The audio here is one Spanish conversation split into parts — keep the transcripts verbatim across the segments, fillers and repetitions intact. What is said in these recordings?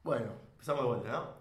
Bueno, empezamos de vuelta, ¿no?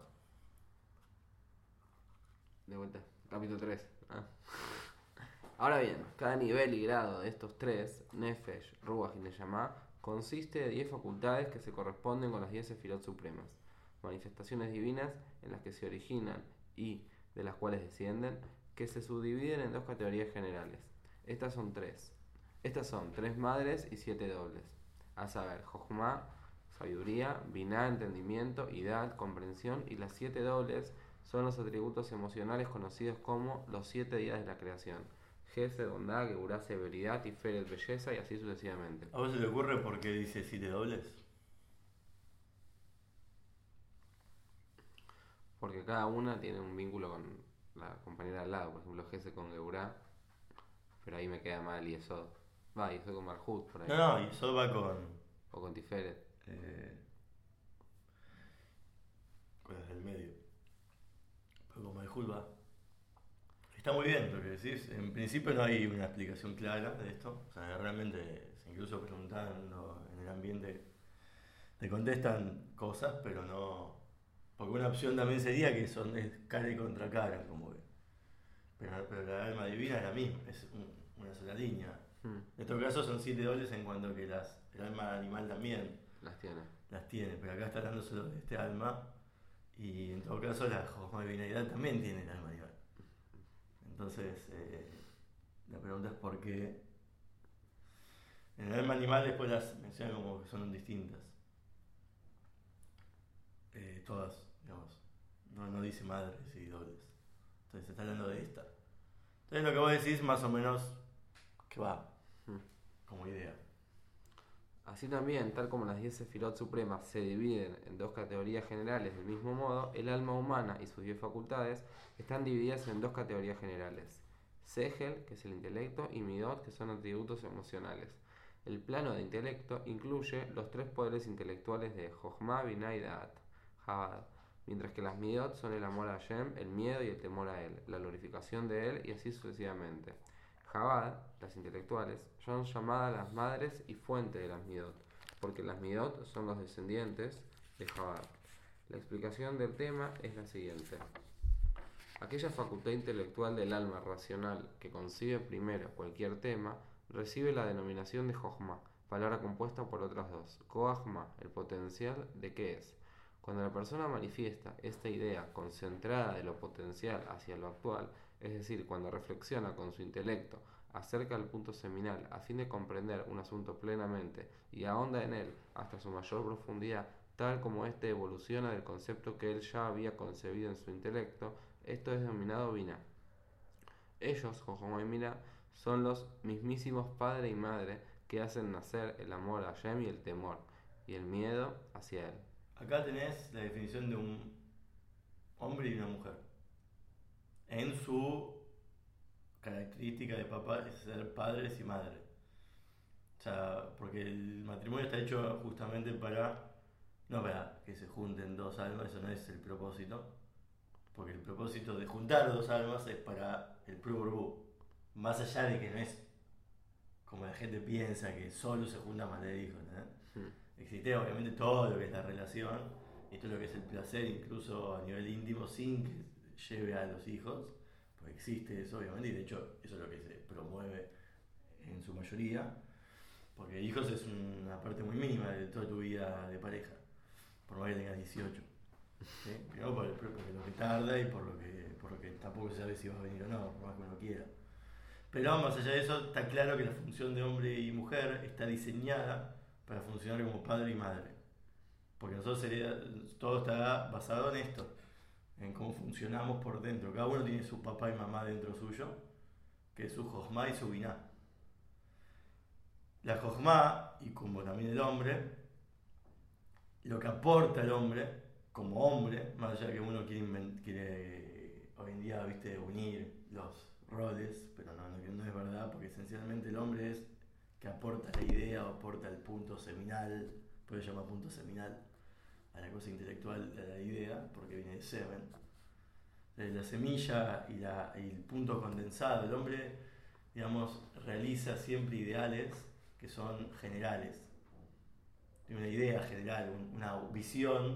De vuelta, capítulo tres. Ah. Ahora bien, cada nivel y grado de estos tres, Nefesh, Ruach y Neyamá, consiste de diez facultades que se corresponden con las diez sefirot supremas, manifestaciones divinas en las que se originan y de las cuales descienden, que se subdividen en dos categorías generales. Estas son tres. Estas son tres madres y siete dobles, a saber, Jochma, sabiduría, Biná, entendimiento, Idad, comprensión, y las siete dobles son los atributos emocionales conocidos como los siete días de la creación: Gesed, bondad, Geburá, severidad, Tiferet, belleza, y así sucesivamente. ¿A vos se te ocurre por qué dice siete dobles? Porque cada una tiene un vínculo con la compañera al lado. Por ejemplo, Gesed con Geburá, pero ahí me queda mal Yesod. Va, Yesod con Malhut, por ahí. No, no, y eso va con... O con Tiferet. Eh, con las del medio. Pero como el Hulk va. Está muy bien lo que decís. En principio no hay una explicación clara de esto. O sea, realmente, incluso preguntando en el ambiente, te contestan cosas, pero no... Porque una opción también sería que son es cara y contra cara, como que. Pero, pero la alma divina es la misma, es un- una sola línea. Hmm, En nuestro caso son siete dobles en cuanto que las, el alma animal también las tiene. las tiene, pero acá está hablando solo de este alma y en todo caso la Josma Divinidad también tiene el alma animal. Entonces, eh, la pregunta es por qué. En el alma animal después las mencionan como que son distintas. Eh, todas, digamos. No, no dice madres y dobles. Entonces se está hablando de esta. Entonces lo que vos decís más o menos que va, Hmm. como idea. Así también, tal como las diez sefirot supremas se dividen en dos categorías generales del mismo modo, el alma humana y sus diez facultades están divididas en dos categorías generales: Segel, que es el intelecto, y Midot, que son atributos emocionales. El plano de intelecto incluye los tres poderes intelectuales de Jochma, Binah y Da'at, Jabad, mientras que las Midot son el amor a Hashem, el miedo y el temor a él, la glorificación de él, y así sucesivamente. Jabad, las intelectuales, son llamadas las madres y fuente de las Midot, porque las Midot son los descendientes de Jabad. La explicación del tema es la siguiente. Aquella facultad intelectual del alma racional que concibe primero cualquier tema recibe la denominación de Jochma, palabra compuesta por otras dos. Koachma, el potencial de qué es. Cuando la persona manifiesta esta idea concentrada de lo potencial hacia lo actual, es decir, cuando reflexiona con su intelecto acerca del punto seminal a fin de comprender un asunto plenamente y ahonda en él hasta su mayor profundidad, tal como éste evoluciona del concepto que él ya había concebido en su intelecto, esto es denominado Binah. Ellos, Jojomo y Binah, son los mismísimos padre y madre que hacen nacer el amor a Hashem y el temor, y el miedo hacia él. Acá tenés la definición de un hombre y una mujer. En su característica de papá es ser padres y madres. O sea, porque el matrimonio está hecho justamente para, no para que se junten dos almas, eso no es el propósito. Porque el propósito de juntar dos almas es para el Pru más allá de que no es como la gente piensa que solo se juntan más de hijos, ¿no? Hmm. Existe obviamente todo lo que es la relación y todo lo que es el placer, incluso a nivel íntimo, sin que lleve a los hijos, pues existe eso obviamente, y de hecho eso es lo que se promueve en su mayoría, porque hijos es una parte muy mínima de toda tu vida de pareja, por más que tengas dieciocho. ¿Sí? Primero por, por lo que tarda y por lo que, por lo que tampoco se sabe si va a venir o no, por más que uno quiera. Pero más allá de eso, está claro que la función de hombre y mujer está diseñada para funcionar como padre y madre. Porque nosotros sería, todo está basado en esto, en cómo funcionamos por dentro. Cada uno tiene su papá y mamá dentro suyo, que es su Josma y su Biná. La Josma, y como también el hombre, lo que aporta el hombre, como hombre, más allá de que uno quiere, invent- quiere hoy en día, viste, unir los roles, pero no, no, no es verdad, porque esencialmente el hombre es que aporta la idea o aporta el punto seminal, puede llamar punto seminal a la cosa intelectual, a la idea, porque viene de semen. Entonces, la semilla y, la, y el punto condensado, el hombre, digamos, realiza siempre ideales que son generales, tiene una idea general, una visión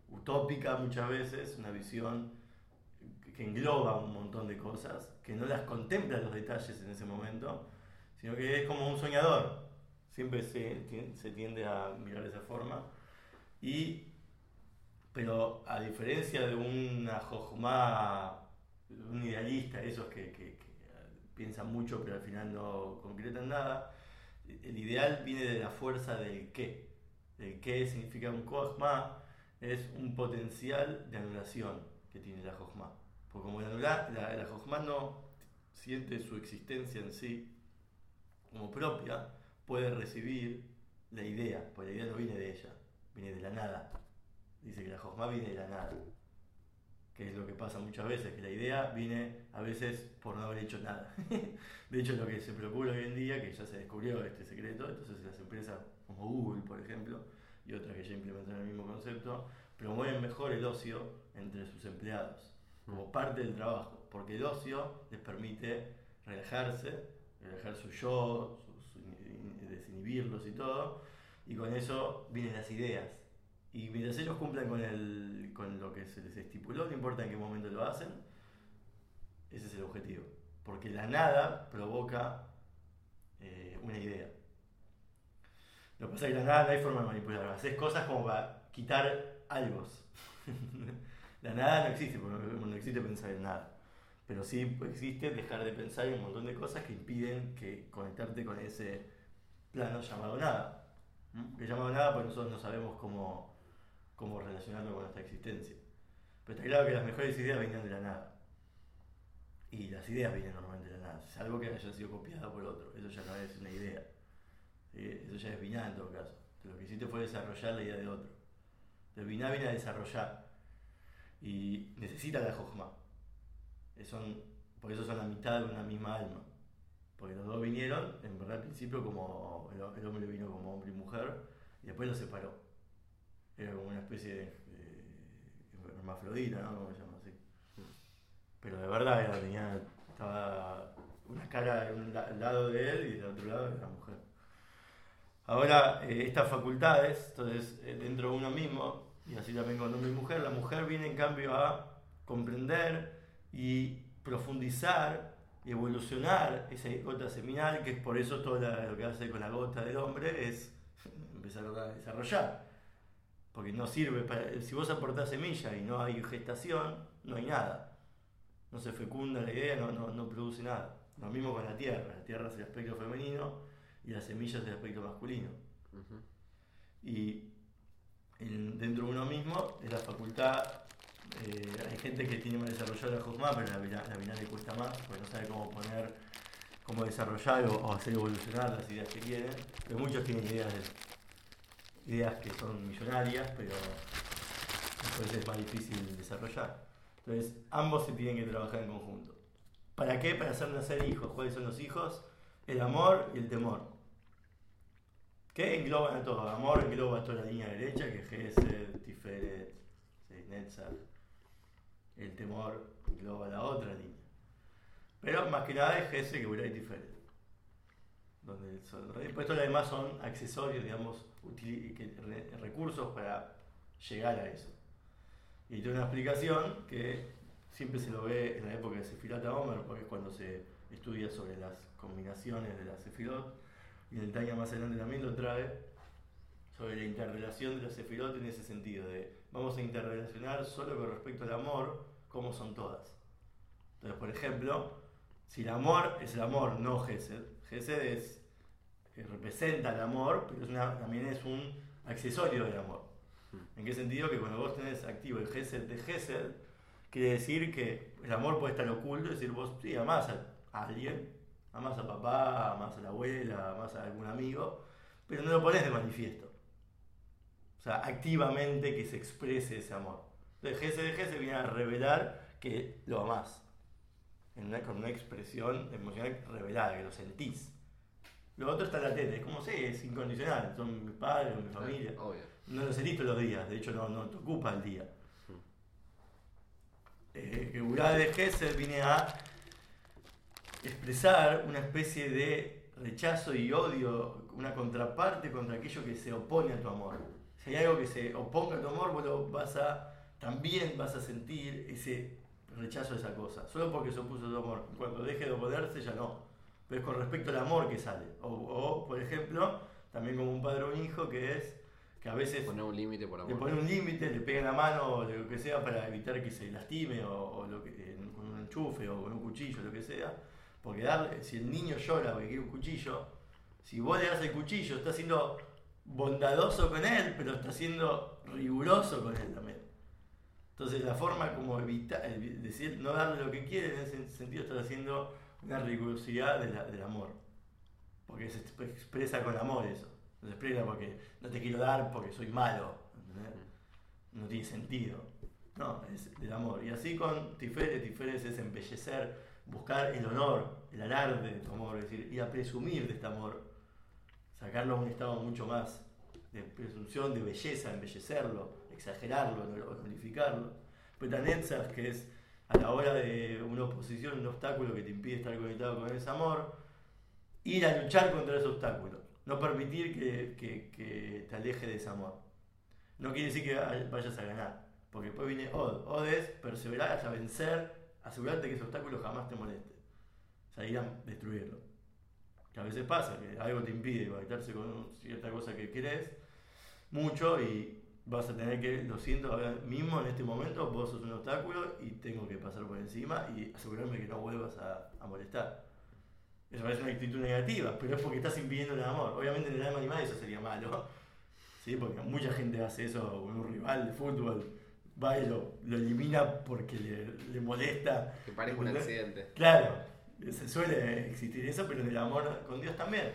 utópica muchas veces, una visión que engloba un montón de cosas, que no las contempla los detalles en ese momento, sino que es como un soñador. Siempre se, se tiende a mirar de esa forma. Y, pero a diferencia de una jojma, un idealista, esos que, que, que piensan mucho pero al final no concretan nada, el ideal viene de la fuerza del qué. El qué significa un jojma, es un potencial de anulación que tiene la jojma. Porque como la, la, la jojma no siente su existencia en sí como propia, puede recibir la idea, porque la idea no viene de ella, viene de la nada. Dice que la jojma viene de la nada, que es lo que pasa muchas veces, que la idea viene a veces por no haber hecho nada. De hecho, lo que se procura hoy en día, que ya se descubrió este secreto, entonces las empresas como Google, por ejemplo, y otras que ya implementan el mismo concepto, promueven mejor el ocio entre sus empleados, como parte del trabajo, porque el ocio les permite relajarse, relajar su yo, su, su, desinhibirlos y todo, y con eso vienen las ideas. Y mientras ellos cumplan con, el, con lo que se les estipuló, no importa en qué momento lo hacen, ese es el objetivo. Porque la nada provoca eh, una idea. Lo que pasa es que la nada no hay forma de manipularla. Haces cosas como para quitar algo. La nada no existe, porque no existe pensar en nada. Pero sí existe dejar de pensar en un montón de cosas que impiden que conectarte con ese plano llamado nada. ¿Mm? Que llamado nada porque nosotros no sabemos cómo, cómo relacionarlo con nuestra existencia. Pero está claro que las mejores ideas vienen de la nada. Y las ideas vienen normalmente de la nada, salvo que haya sido copiada por otro. Eso ya no es una idea. ¿Sí? Eso ya es biná en todo caso. Lo que hiciste fue desarrollar la idea de otro. El biná viene a desarrollar. Y necesita la jojma. Son, por eso son la mitad de una misma alma. Porque los dos vinieron, en verdad al principio como el, el hombre vino como hombre y mujer, y después los separó. Era como una especie de, de hermafrodita, ¿no? ¿Cómo se llama así? Pero de verdad era, tenía, estaba una cara un la, al lado de él y del otro lado era la mujer. Ahora, eh, estas facultades, entonces eh, dentro de uno mismo, y así también con hombre y mujer, la mujer viene en cambio a comprender y profundizar y evolucionar esa gota seminal, que es por eso todo la, lo que hace con la gota del hombre es empezar a desarrollar. Porque no sirve para, si vos aportás semilla y no hay gestación, no hay nada. No se fecunda la idea, no, no, no produce nada. Lo mismo con la tierra. La tierra es el aspecto femenino y la semilla es el aspecto masculino. Uh-huh. Y el, dentro de uno mismo es la facultad. Eh, hay gente que tiene más desarrollado la jojma, pero la biná, la biná le cuesta más, porque no sabe cómo poner, cómo desarrollar o, o hacer evolucionar las ideas que quieren. Pero muchos tienen ideas, de, ideas que son millonarias, pero después es más difícil desarrollar. Entonces, ambos se tienen que trabajar en conjunto. ¿Para qué? Para hacer nacer hijos. ¿Cuáles son los hijos? El amor y el temor. ¿Qué engloban a todo? El amor engloba toda la línea derecha, que es Gesed, Tiferet, Netzach. El temor engloba la otra línea. Pero más que nada es Gesed, Geburah y Tiferet. Donde son, después todo lo demás son accesorios, digamos, util, que, re, recursos para llegar a eso. Y tiene una explicación que siempre se lo ve en la época de Sefirat HaOmer, porque es cuando se estudia sobre las combinaciones de las Sefirot, y en el Tanya más adelante también lo trae, sobre la interrelación de las Sefirot en ese sentido, de vamos a interrelacionar solo con respecto al amor, como son todas. Entonces, por ejemplo, si el amor es el amor, no Gesed, Gesed es, que representa el amor, pero es una, también es un accesorio del amor. ¿En qué sentido? Que cuando vos tenés activo el Gesed de Gesed, quiere decir que el amor puede estar oculto, es decir, vos sí amás a alguien, amás a papá, amás a la abuela, amás a algún amigo, pero no lo ponés de manifiesto. O sea, activamente que se exprese ese amor. Entonces Gesed de Gesed viene a revelar que lo amás, en una, con una expresión emocional revelada, que lo sentís. Lo otro está latente, es como sé, es incondicional, son mis padres, mi familia. Ah, obvio. No lo sentís todos los días, de hecho no, no te ocupa el día. Eh, que Geburah de Gesed viene a expresar una especie de rechazo y odio, una contraparte contra aquello que se opone a tu amor. Si hay algo que se oponga a tu amor, vos lo vas a, también vas a sentir ese rechazo a esa cosa, solo porque se opuso a tu amor. Cuando deje de oponerse ya no, pero es con respecto al amor que sale. O, o por ejemplo, también como un padre o un hijo, que es que a veces poner un límite por amor. le pone un límite, le pega en la mano o lo que sea para evitar que se lastime, o, o lo que, eh, con un enchufe o con un cuchillo, lo que sea. Porque darle, si el niño llora porque quiere un cuchillo, si vos le das el cuchillo, estás siendo bondadoso con él, pero estás siendo riguroso con él también. Entonces la forma como evitar, decir no darle lo que quiere, en ese sentido estás haciendo una rigurosidad de la, del amor. Porque se expresa con amor eso. No se expresa porque no te quiero dar porque soy malo. ¿Entendés? No tiene sentido. No, es del amor. Y así con Tiferet, Tiferet es embellecer, buscar el honor, el alarde de tu amor, es decir, ir a presumir de este amor, sacarlo a un estado mucho más de presunción, de belleza, embellecerlo, exagerarlo, glorificarlo. Pero también sabes que es a la hora de una oposición, un obstáculo que te impide estar conectado con ese amor, ir a luchar contra ese obstáculo, no permitir que, que, que te aleje de ese amor. No quiere decir que vayas a ganar, porque después viene Od. Od es perseverar hasta vencer, asegurarte que ese obstáculo jamás te moleste, salir a destruirlo. Que a veces pasa, que algo te impide conectarse con cierta cosa que querés mucho y vas a tener que, lo siento, ahora mismo en este momento vos sos un obstáculo y tengo que pasar por encima y asegurarme que no vuelvas a, a molestar. Eso parece una actitud negativa, pero es porque estás impidiendo el amor. Obviamente en el alma animal eso sería malo, ¿sí? Porque mucha gente hace eso con un rival de fútbol, va y lo, lo elimina porque le, le molesta. Que parezca un accidente. Claro, se suele existir eso, pero en el amor con Dios también.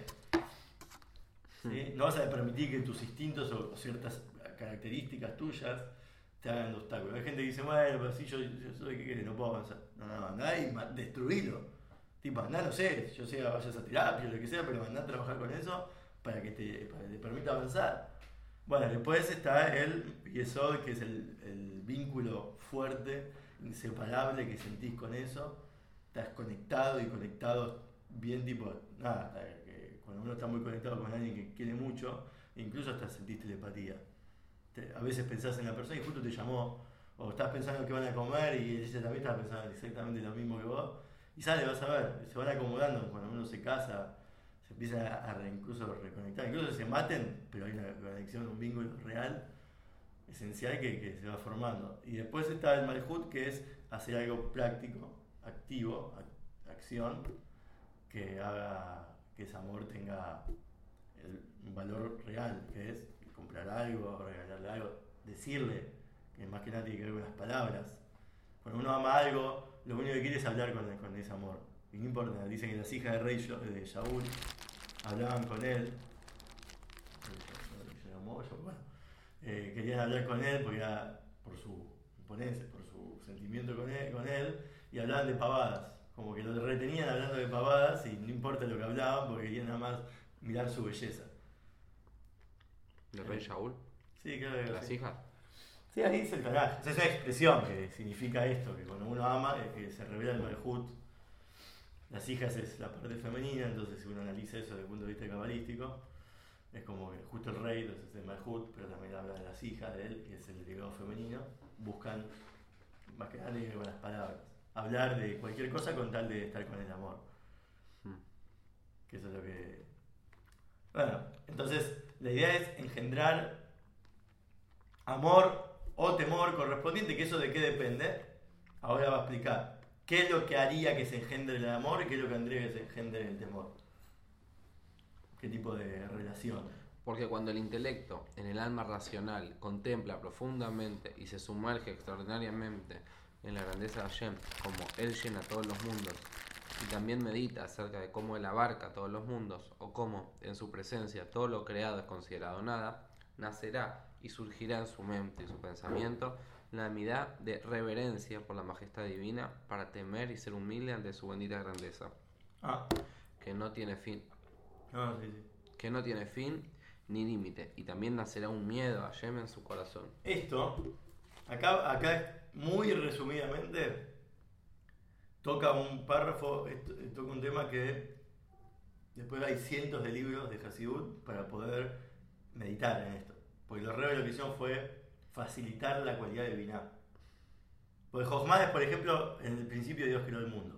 ¿Sí? No vas a permitir que tus instintos o ciertas características tuyas te hagan de obstáculo. Hay gente que dice, bueno, pero si yo, yo soy que quiere, no puedo avanzar. No, no, andá y destruilo. Tipo, andá, no sé, yo sé, vayas a terapia, lo que sea, pero andá a trabajar con eso para que te, para que te permita avanzar. Bueno, después está el Yesod, que es el, el vínculo fuerte, inseparable que sentís con eso. Estás conectado y conectado bien, tipo, nada, que cuando uno está muy conectado con alguien que quiere mucho, incluso hasta sentís telepatía. Te, a veces pensás en la persona y justo te llamó, o estás pensando que van a comer y ella también está pensando exactamente lo mismo que vos, y sale, vas a ver, se van acomodando. Cuando uno se casa, se empiezan a, a incluso reconectar, incluso se maten, pero hay una conexión, un vínculo real, esencial que, que se va formando. Y después está el Malhut, que es hacer algo práctico, activo, ac- acción, que haga que ese amor tenga el, un valor real, que es comprar algo, regalarle algo, decirle, que más que nada tiene que ver con las palabras. Cuando uno ama algo, lo único que quiere es hablar con, con ese amor. Y no importa, dicen que las hijas de rey de Shaul hablaban con él. Bueno, eh, querían hablar con él porque era por su imponencia, por su sentimiento con él, con él, y hablaban de pavadas. Como que lo retenían hablando de pavadas y no importa lo que hablaban porque querían nada más mirar su belleza. ¿El rey Shaul? Sí, claro que ¿Las sí. hijas? Sí, ahí dice el Tanaj. Es una expresión que significa esto, que cuando uno ama, es que se revela el Malhut. Las hijas es la parte femenina, entonces si uno analiza eso desde el punto de vista cabalístico, es como que justo el rey, entonces es el Malhut, pero también habla de las hijas de él, que es el legado femenino, buscan más que nada tiene que ver con las palabras. Hablar de cualquier cosa con tal de estar con el amor. Hmm. Que eso es lo que... Bueno, entonces la idea es engendrar amor o temor correspondiente, que eso de qué depende. Ahora va a explicar qué es lo que haría que se engendre el amor y qué es lo que haría que se engendre el temor. ¿Qué tipo de relación? Porque cuando el intelecto en el alma racional contempla profundamente y se sumerge extraordinariamente en la grandeza de Hashem, como Él llena todos los mundos, y también medita acerca de cómo Él abarca todos los mundos, o cómo en su presencia todo lo creado es considerado nada, nacerá y surgirá en su mente y su pensamiento la midá de reverencia por la majestad divina para temer y ser humilde ante su bendita grandeza, Ah. que no tiene fin. Ah, sí, sí. que no tiene fin ni límite, y también nacerá un miedo a Hashem en su corazón. Esto, acá, acá muy resumidamente, toca un párrafo, esto- toca un tema que después hay cientos de libros de Hasidut para poder meditar en esto. Porque los rebeldes lo que hicieron fue facilitar la cualidad de Binah. Porque Jochma es, por ejemplo, en el principio Dios creó el mundo.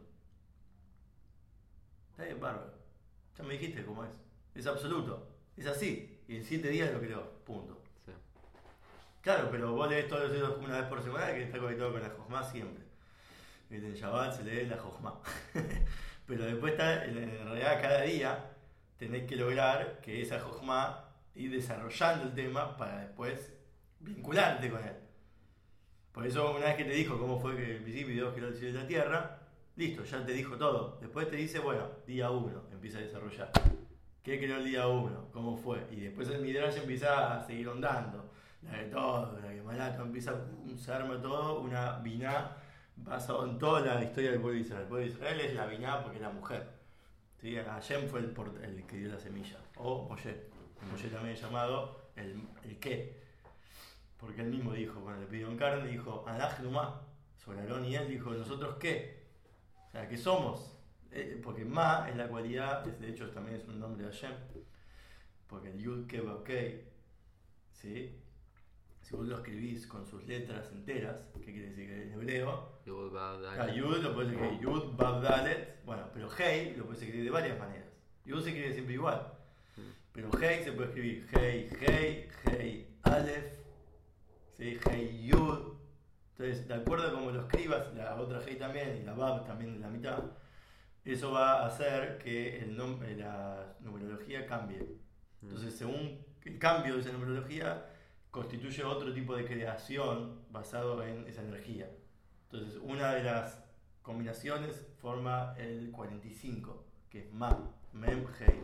Está bien, bárbaro. Ya me dijiste cómo es. Es absoluto. Es así. Y en siete días lo creó. Punto. Sí. Claro, pero vos lees todos los dedos una vez por semana que está conectado con la Jochma siempre. En Shabbat se lee la Jochma. Pero después está, en realidad cada día tenés que lograr que esa Jochma ir desarrollando el tema para después vincularte con él. Por eso una vez que te dijo cómo fue que el principio Dios creó el cielo y la tierra, listo, ya te dijo todo. Después te dice, bueno, día uno, empieza a desarrollar. ¿Qué creó el día uno? ¿Cómo fue? Y después el Midrash empieza a seguir ondando. La de todo, la que Malato empieza, se arma todo, una biná basado en toda la historia del pueblo de Israel. El pueblo de Israel es la biná porque es la mujer. ¿Sí? Hashem fue el, port- el que dio la semilla. O Moshe. Moshe también es llamado el, el qué. Porque él mismo dijo, cuando le pidió en carne, dijo, Anaj Numá. Sobre Aarón y él dijo, ¿nosotros qué? O sea, ¿qué somos? Eh, porque Ma es la cualidad, es, de hecho también es un nombre de Hashem. Porque el Yud Ke Vav Kei, ¿sí? Si vos lo escribís con sus letras enteras, ¿qué quiere decir? Que en hebreo, Yud, Vav, Dalet. ah, Yud lo puedes escribir Yud, Vav, Dalet, bueno, pero Hei lo puedes escribir de varias maneras. Yud se escribe siempre igual, pero Hei se puede escribir Hei, Hei, Hei, Aleph, ¿sí? Hei, Yud. Entonces, de acuerdo a cómo lo escribas, la otra Hei también, y la Vav también en la mitad, eso va a hacer que el nombre, la numerología cambie. Entonces, según el cambio de esa numerología, constituye otro tipo de creación basado en esa energía. Entonces, una de las combinaciones forma el cuarenta y cinco, que es Ma, Mem, Hei.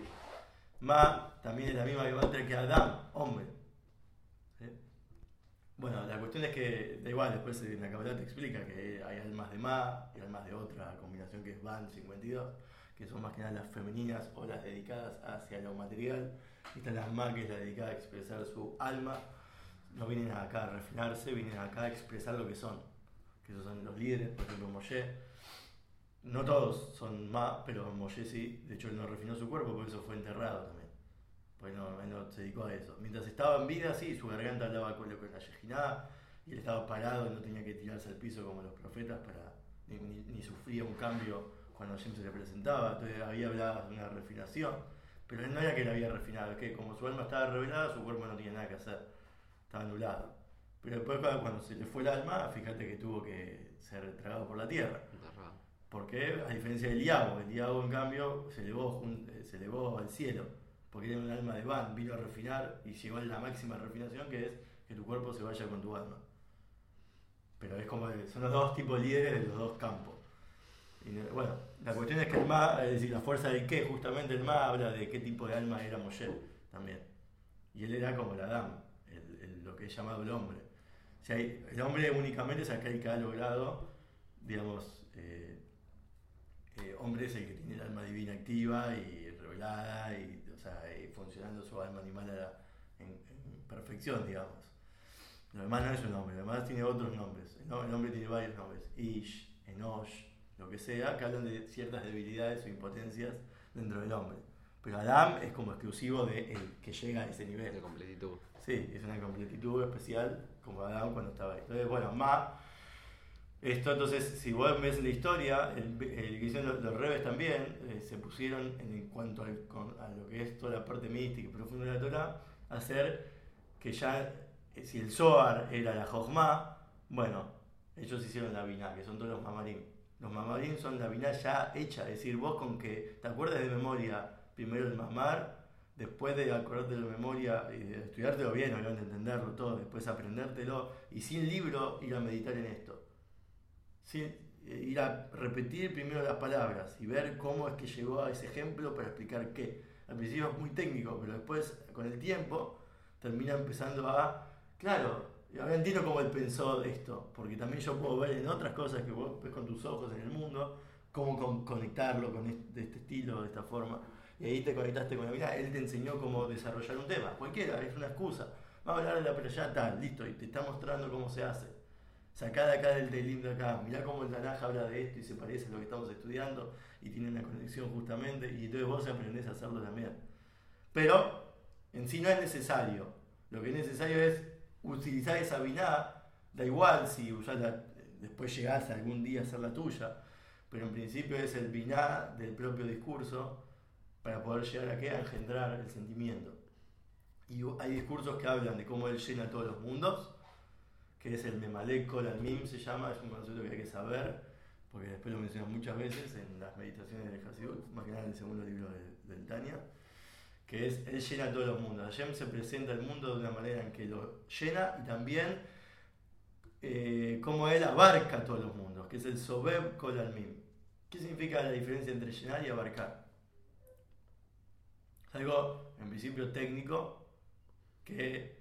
Ma también es la misma que que Adam, hombre. ¿Sí? Bueno, la cuestión es que, da igual, después en la Kabbalah te explica que hay almas de Ma y almas de otra combinación que es Ban cincuenta y dos, que son más que nada las femeninas o las dedicadas hacia lo material. Y están las Ma, que es la dedicada a expresar su alma. No vienen acá a refinarse, vienen acá a expresar lo que son. Que esos son los líderes, por ejemplo Moshe. No todos son Ma, pero Moshe sí. De hecho él no refinó su cuerpo, por eso fue enterrado también. Porque no, él no se dedicó a eso. Mientras estaba en vida, sí, su garganta hablaba con, con la Yejiná, y él estaba parado y no tenía que tirarse al piso como los profetas, para ni, ni, ni sufría un cambio cuando Hashem se le presentaba. Entonces había hablado de una refinación. Pero él no era que él había refinado, es que como su alma estaba revelada, su cuerpo no tenía nada que hacer. Estaba anulado. Pero después cuando se le fue el alma, fíjate que tuvo que ser tragado por la tierra. Porque a diferencia del Iago, el Iago en cambio se elevó, se elevó al cielo, porque era un alma de Van, vino a refinar y llegó a la máxima refinación, que es que tu cuerpo se vaya con tu alma. Pero es como, son los dos tipos líderes de los dos campos. Y bueno, la cuestión es que el Ma, es decir, la fuerza del qué, justamente el Ma habla de qué tipo de alma era Moshe también. Y él era como el Adam, el, el, lo que es llamado el hombre. O sea, el hombre únicamente es aquel que ha logrado, digamos, eh, eh, hombre es el que tiene el alma divina activa y revelada, y, o sea, y funcionando su alma animal a la, en, en perfección, digamos. Lo demás no es un hombre, lo demás tiene otros nombres. El, el hombre tiene varios nombres, Ish, Enosh, lo que sea, que hablan de ciertas debilidades o impotencias dentro del hombre. Pero Adam es como exclusivo de el que llega a ese nivel. De completitud. Sí, es una completitud especial como Adam cuando estaba ahí. Entonces, bueno, Ma, esto entonces, si vos ves la historia, el, el que hicieron los, los rebes también, eh, se pusieron en cuanto al, con, a lo que es toda la parte mística y profunda de la Torah, a hacer que ya, eh, si el Zohar era la Jochma, bueno, ellos hicieron la Binah, que son todos los mamarim. Los mamarim son la Binah ya hecha, es decir, vos con que te acuerdas de memoria primero el mamar, después de acordarte de memoria y de estudiártelo bien, obviamente entenderlo todo, después aprendértelo y sin libro ir a meditar en esto. Sin, eh, ir a repetir primero las palabras y ver cómo es que llegó a ese ejemplo para explicar qué. Al principio es muy técnico, pero después con el tiempo termina empezando a, claro, ahora entiendo cómo él pensó esto, porque también yo puedo ver en otras cosas que vos ves con tus ojos en el mundo, cómo con, conectarlo con este, de este estilo, de esta forma. Y ahí te conectaste con la vida, él te enseñó cómo desarrollar un tema, cualquiera, es una excusa. Vamos a hablar de la perashá tal, listo, y te está mostrando cómo se hace. Sacá de acá del Teilim de acá, mirá cómo el Tanaj habla de esto y se parece a lo que estamos estudiando y tiene una conexión justamente, y entonces vos aprendés a hacerlo también. Pero en sí no es necesario Lo que es necesario es utilizar esa biná, da igual si usarla, después llegás algún día a hacer la tuya, pero en principio es el biná del propio discurso para poder llegar a, ¿qué? A engendrar el sentimiento. Y hay discursos que hablan de cómo él llena todos los mundos, que es el Memalek Kol Almim, se llama, es un concepto que hay que saber, porque después lo mencionan muchas veces en las meditaciones del Hasidut, más que nada en el segundo libro del, del Tanya, que es él llena todos los mundos. Hashem se presenta al mundo de una manera en que lo llena y también eh, cómo él abarca todos los mundos, que es el Sobeb Kol Almim. ¿Qué significa la diferencia entre llenar y abarcar? Es algo, en principio, técnico, que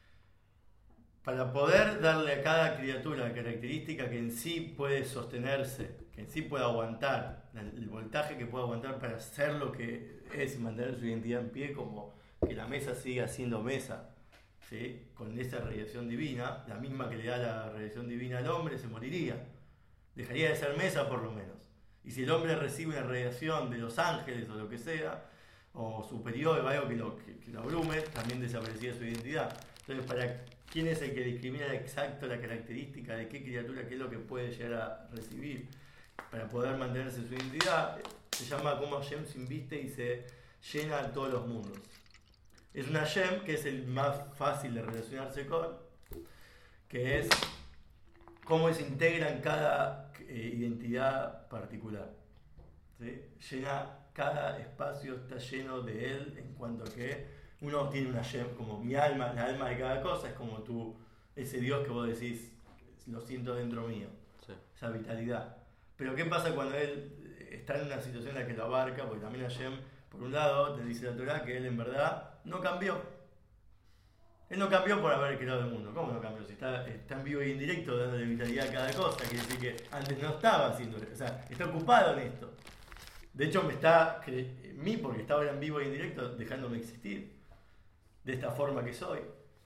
para poder darle a cada criatura la característica que en sí puede sostenerse, que en sí puede aguantar, el voltaje que puede aguantar para hacer lo que es mantener su identidad en pie, como que la mesa siga siendo mesa, ¿sí? Con esa radiación divina, la misma que le da la radiación divina al hombre, se moriría. Dejaría de ser mesa por lo menos. Y si el hombre recibe una radiación de los ángeles o lo que sea, o superior o algo que lo, que, que lo abrume, también desaparecería su identidad. Entonces, para quién es el que discrimina exacto la característica de qué criatura, qué es lo que puede llegar a recibir para poder mantenerse su identidad, se llama como Hashem se inviste y se llena a todos los mundos. Es un Hashem que es el más fácil de relacionarse con, que es cómo se integra en cada eh, identidad particular. ¿Sí? Llena cada espacio, está lleno de él en cuanto a que uno tiene una Hashem, como mi alma, la alma de cada cosa, es como tú, ese Dios que vos decís, lo siento dentro mío, sí. Esa vitalidad. Pero ¿qué pasa cuando él está en una situación en la que lo abarca? Porque también Hashem, por un lado, te dice la Torah que él en verdad no cambió. Él no cambió por haber creado el mundo. ¿Cómo no cambió? Si está, está en vivo y en directo dándole vitalidad a cada cosa, quiere decir que antes no estaba haciendo, o sea, está ocupado en esto. De hecho, me está, mí, porque estaba en vivo y en directo, dejándome existir de esta forma que soy.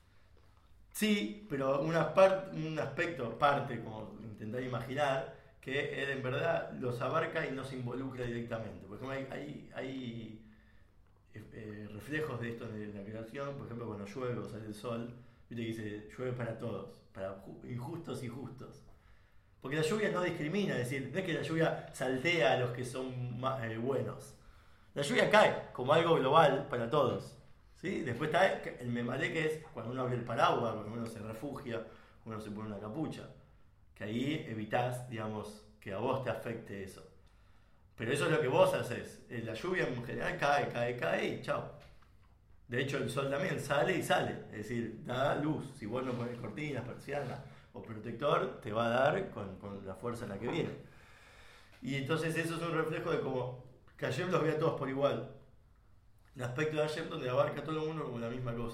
Sí, pero una part, un aspecto, parte, como intentar imaginar, que él en verdad los abarca y no se involucra directamente. Por ejemplo, hay, hay, hay eh, reflejos de esto en la creación, por ejemplo, cuando llueve o sale el sol, viste que dice, llueve para todos, para injustos y justos. Porque la lluvia no discrimina, es decir, no es que la lluvia saltea a los que son más, eh, buenos. La lluvia cae como algo global para todos. ¿Sí? Después está el memalé, que es cuando uno abre el paraguas, cuando uno se refugia, uno se pone una capucha. Que ahí evitás, digamos, que a vos te afecte eso. Pero eso es lo que vos haces. La lluvia en general cae, cae, cae y chao. De hecho, el sol también sale y sale. Es decir, da luz. Si vos no pones cortinas, persianas o protector, te va a dar con, con la fuerza en la que viene. Y entonces eso es un reflejo de cómo que Hashem los ve a todos por igual. El aspecto de Hashem donde abarca a todo el mundo como la misma cosa.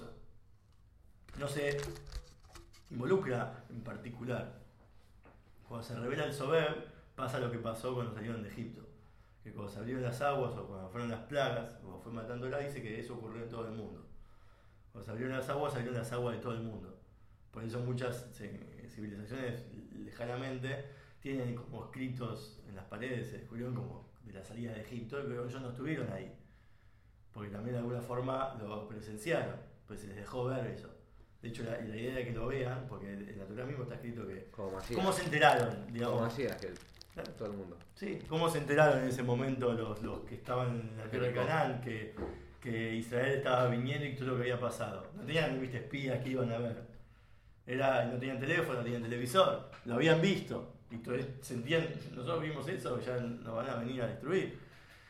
No se involucra en particular. Cuando se revela el Sober, pasa lo que pasó cuando salieron de Egipto. Que cuando se abrieron las aguas o cuando fueron las plagas, cuando fue matándola, dice que eso ocurrió en todo el mundo. Cuando se abrieron las aguas, salieron las aguas de todo el mundo. Por eso muchas civilizaciones lejanamente tienen como escritos en las paredes, se descubrieron como de la salida de Egipto, pero ellos no estuvieron ahí. Porque también de alguna forma lo presenciaron, pues se les dejó ver eso. De hecho, la, la idea de que lo vean, porque en la Torah mismo está escrito que... ¿Cómo se enteraron? Digamos? Como Masías, que claro. Todo el mundo. Sí, ¿cómo se enteraron en ese momento los, los que estaban en la tierra de Canaán, que, que Israel estaba viniendo y todo lo que había pasado? No tenían, viste, espías que iban a ver. Era, no tenían teléfono, no tenían televisor, lo habían visto. Y entonces sentían, nosotros vimos eso, ya nos van a venir a destruir.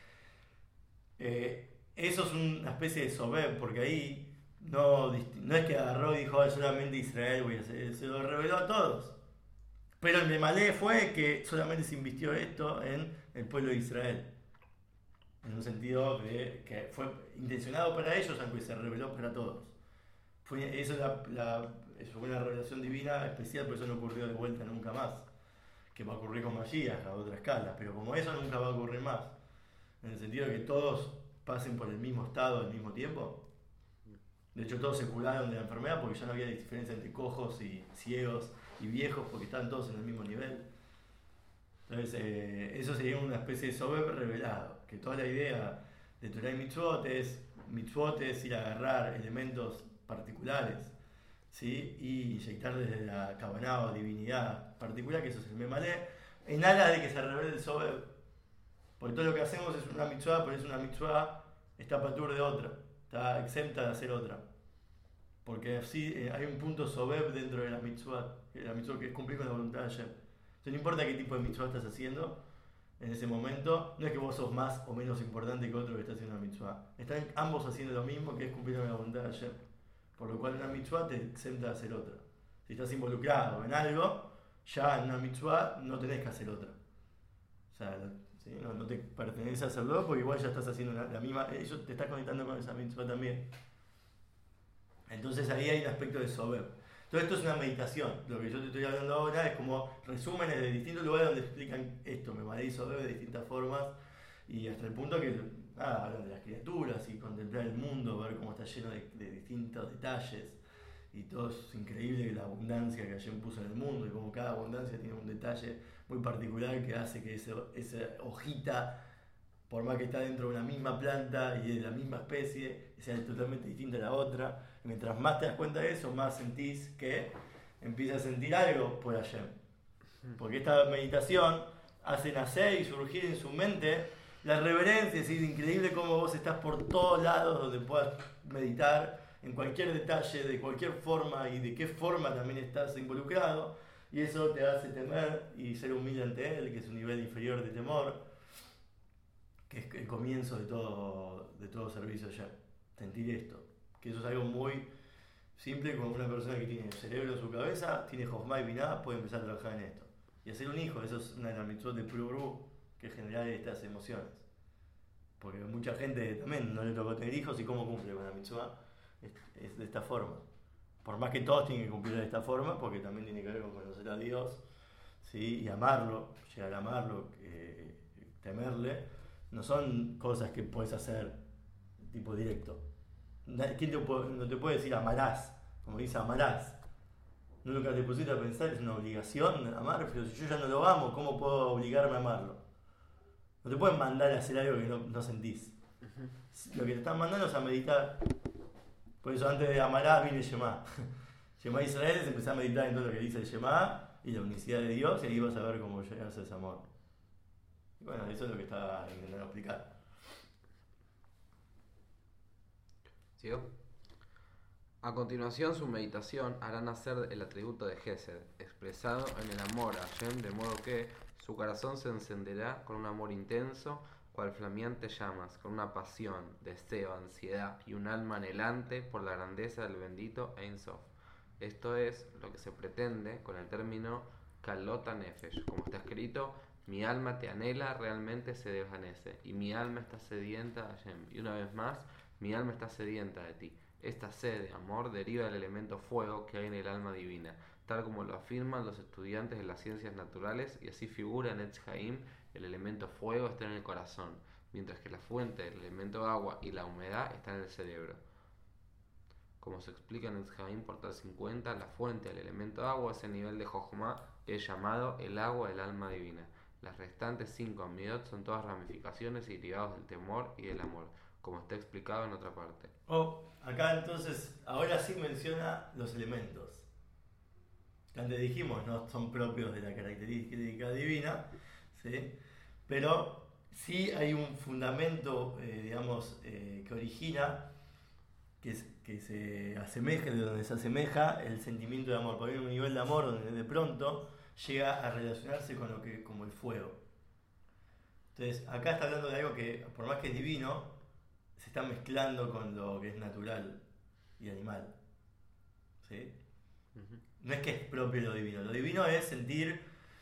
Eh, eso es una especie de sober, porque ahí no, no es que agarró y dijo, solamente Israel voy a hacer, se lo reveló a todos. Pero el memalé fue que solamente se invirtió esto en el pueblo de Israel. En un sentido de que fue intencionado para ellos, aunque se reveló para todos. Fue, eso, la, la, eso fue una revelación divina especial, pero eso no ocurrió de vuelta nunca más. Que va a ocurrir con Mashiach a otra escala, pero como eso nunca va a ocurrir más. En el sentido de que todos pasen por el mismo estado al mismo tiempo. De hecho, todos se curaron de la enfermedad porque ya no había diferencia entre cojos y ciegos y viejos porque estaban todos en el mismo nivel. Entonces, eh, eso sería una especie de sober revelado. Que toda la idea de Torah y Mitzvot es, Mitzvot es ir a agarrar elementos particulares, ¿sí? Y inyectar desde la Kavanah o divinidad particular, que eso es el Memalé, en aras de que se revele el Sobeb. Porque todo lo que hacemos es una mitzvah, pero es una mitzvah, está patur de otra, está exenta de hacer otra. Porque sí, eh, hay un punto Sobeb dentro de la mitzvah, que la mitzvah que es cumplir con la voluntad de Hashem. Entonces no importa qué tipo de mitzvah estás haciendo en ese momento, no es que vos sos más o menos importante que otro que está haciendo una mitzvah. Están ambos haciendo lo mismo, que es cumplir con la voluntad de Hashem. Por lo cual una mitzvah te exenta de hacer otra. Si estás involucrado en algo, ya en una mitzvah no tenés que hacer otra. O sea, ¿sí? no, no te pertenece a hacerlo porque igual ya estás haciendo la, la misma, eso te estás conectando con esa mitzvah también. Entonces ahí hay un aspecto de Sobeb. Todo esto es una meditación. Lo que yo te estoy hablando ahora es como resúmenes de distintos lugares donde explican esto, Memalé y Sobeb de distintas formas, y hasta el punto que ah, hablan de las criaturas y contemplar el mundo, ver cómo está lleno de, de distintos detalles, y todo es increíble la abundancia que Hashem puso en el mundo, y como cada abundancia tiene un detalle muy particular que hace que ese, esa hojita, por más que está dentro de una misma planta y de la misma especie, sea totalmente distinta a la otra. Y mientras más te das cuenta de eso, más sentís que empiezas a sentir algo por Hashem. Porque esta meditación hace nacer y surgir en su mente la reverencia. Es increíble cómo vos estás por todos lados donde puedas meditar, en cualquier detalle, de cualquier forma y de qué forma también estás involucrado. Y eso te hace temer y ser humilde ante Él, que es un nivel inferior de temor, que es el comienzo de todo, de todo servicio ya. Sentir esto, que eso es algo muy simple, como una persona que tiene el cerebro en su cabeza, tiene Jochma y Binah, puede empezar a trabajar en esto. Y hacer un hijo, eso es una de las mitzvot de Pru, que genera estas emociones. Porque mucha gente también no le tocó tener hijos y cómo cumple con la mitzvah, es, es de esta forma. Por más que todos tienen que cumplir de esta forma, porque también tiene que ver con conocer a Dios, ¿sí? Y amarlo, llegar a amarlo, eh, temerle, no son cosas que puedes hacer tipo directo. ¿Quién te puede, no te puede decir amarás? Como dice amarás. Nunca te pusiste a pensar, es una obligación amar, pero si yo ya no lo amo, ¿cómo puedo obligarme a amarlo? No te pueden mandar a hacer algo que no, no sentís. Lo que te están mandando es a meditar. Por eso antes de amarás viene Shema. Shema Israel es empezar a meditar en todo lo que dice el Shema y la unicidad de Dios, y ahí vas a ver cómo llegas a ese amor. Y bueno, eso es lo que está intentando explicar. ¿Sigo? A continuación, su meditación hará nacer el atributo de Gesed, expresado en el amor a Hashem, de modo que su corazón se encenderá con un amor intenso, cual flameantes llamas, con una pasión, deseo, ansiedad y un alma anhelante por la grandeza del bendito Ein Sof. Esto es lo que se pretende con el término Kalota Nefesh, como está escrito: mi alma te anhela, realmente se desvanece, y mi alma está sedienta de Hashem. Y una vez más, mi alma está sedienta de ti. Esta sed de amor deriva del elemento fuego que hay en el alma divina, tal como lo afirman los estudiantes de las ciencias naturales, y así figura en Etz Haim, el elemento fuego está en el corazón, mientras que la fuente del elemento agua y la humedad están en el cerebro. Como se explica en Etz Haim portal cincuenta, la fuente del elemento agua es el nivel de Jochma, que es llamado el agua del alma divina. Las restantes cinco amidot son todas ramificaciones y derivados del temor y del amor, como está explicado en otra parte. Oh, acá entonces, ahora sí menciona los elementos. Que antes dijimos, no son propios de la característica divina, ¿sí? Pero sí hay un fundamento, eh, digamos, eh, que origina, que, es, que se asemeja, de donde se asemeja el sentimiento de amor. Por ahí un nivel de amor donde de pronto llega a relacionarse con lo que, como el fuego. Entonces, acá está hablando de algo que, por más que es divino, se está mezclando con lo que es natural y animal. ¿Sí? Uh-huh. No es que es propio lo divino. Lo divino es sentir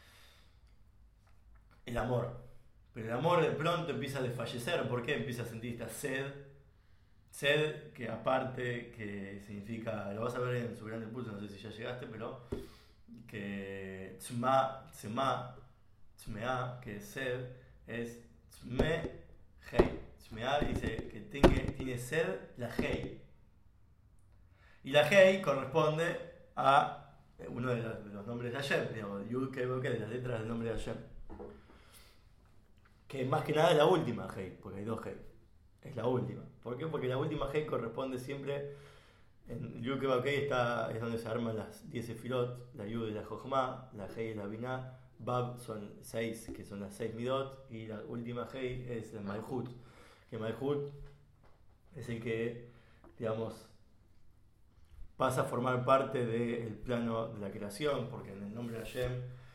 el amor. Pero el amor de pronto empieza a desfallecer. ¿Por qué empieza a sentir esta sed? Sed que aparte, que significa, lo vas a ver en su gran impulso, no sé si ya llegaste, pero que tzma, tzma, tzmea, que sed, es tzme, hei. Tzmea dice que tiene, tiene sed la hei. Y la hei corresponde a uno de los, de los nombres de Hashem, digamos, Yud Kei Vau Kei, de las letras del nombre de Hashem. Que más que nada es la última hei, porque hay dos hei. Es la última. ¿Por qué? Porque la última hei corresponde siempre En Yud Kei Vavkei está, es donde se arman las diez sefirot, la Yud y la Jochma, la Hei y la Binah, Bab son seis, que son las seis midot, y la última Hei es el Malhut, que Malhut es el que, digamos, pasa a formar parte del plano de la creación, porque en el nombre de Hashem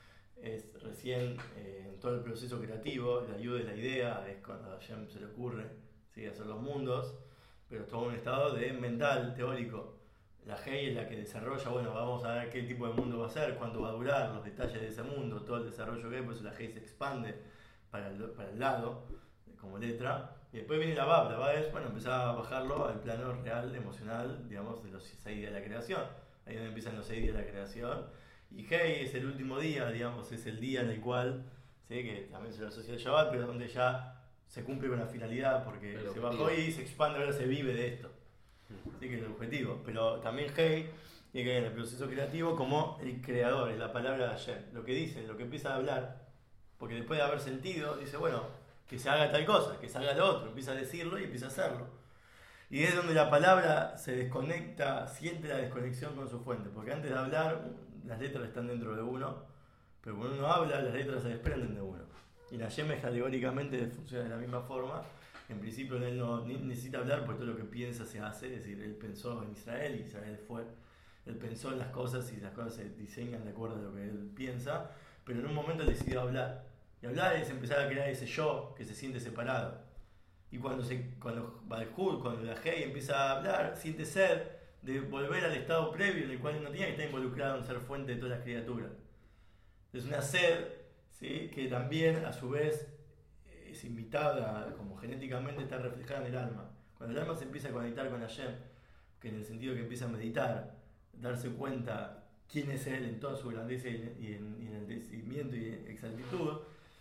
es recién eh, en todo el proceso creativo, la ayuda es la idea, es cuando a Hashem se le ocurre, ¿sí?, hacer los mundos, pero todo un estado de mental, teórico. La Hei es la que desarrolla, bueno, vamos a ver qué tipo de mundo va a ser, cuánto va a durar, los detalles de ese mundo, todo el desarrollo que hay, pues la Hei se expande para el, para el lado, como letra, y después viene la Bab. La Bab es, bueno, empezar a bajarlo al plano real, emocional, digamos, de los seis días de la creación. Ahí es donde empiezan los seis días de la creación. Y Hei es el último día, digamos, es el día en el cual, ¿sí?, que también se lo asocia al Shabbat, pero donde ya se cumple con la finalidad, porque el se objetivo. bajó y se expande, ahora se vive de esto. Así que es el objetivo. Pero también Hei tiene que ver en el proceso creativo como el creador, es la palabra de ayer. Lo que dice, lo que empieza a hablar, porque después de haber sentido, dice, bueno, que se haga tal cosa, que se haga lo otro, empieza a decirlo y empieza a hacerlo. Y es donde la palabra se desconecta, siente la desconexión con su fuente, porque antes de hablar, las letras están dentro de uno, pero cuando uno habla, las letras se desprenden de uno. Y la Yemesh categóricamente funciona de la misma forma. En principio él no necesita hablar porque todo lo que piensa se hace, es decir, él pensó en Israel y Israel fue, él pensó en las cosas y las cosas se diseñan de acuerdo a lo que él piensa, pero en un momento él decidió hablar. Y hablar es empezar a crear ese yo que se siente separado. Y cuando, se, cuando Balhut, cuando la Hei empieza a hablar, siente sed de volver al estado previo en el cual no tenía que estar involucrado en ser fuente de todas las criaturas. Es una sed, ¿sí?, que también a su vez es invitada, como genéticamente está reflejada en el alma. Cuando el alma se empieza a conectar con Hashem, que en el sentido que empieza a meditar, darse cuenta quién es Él en toda su grandeza y en, y en el decimiento y en exactitud,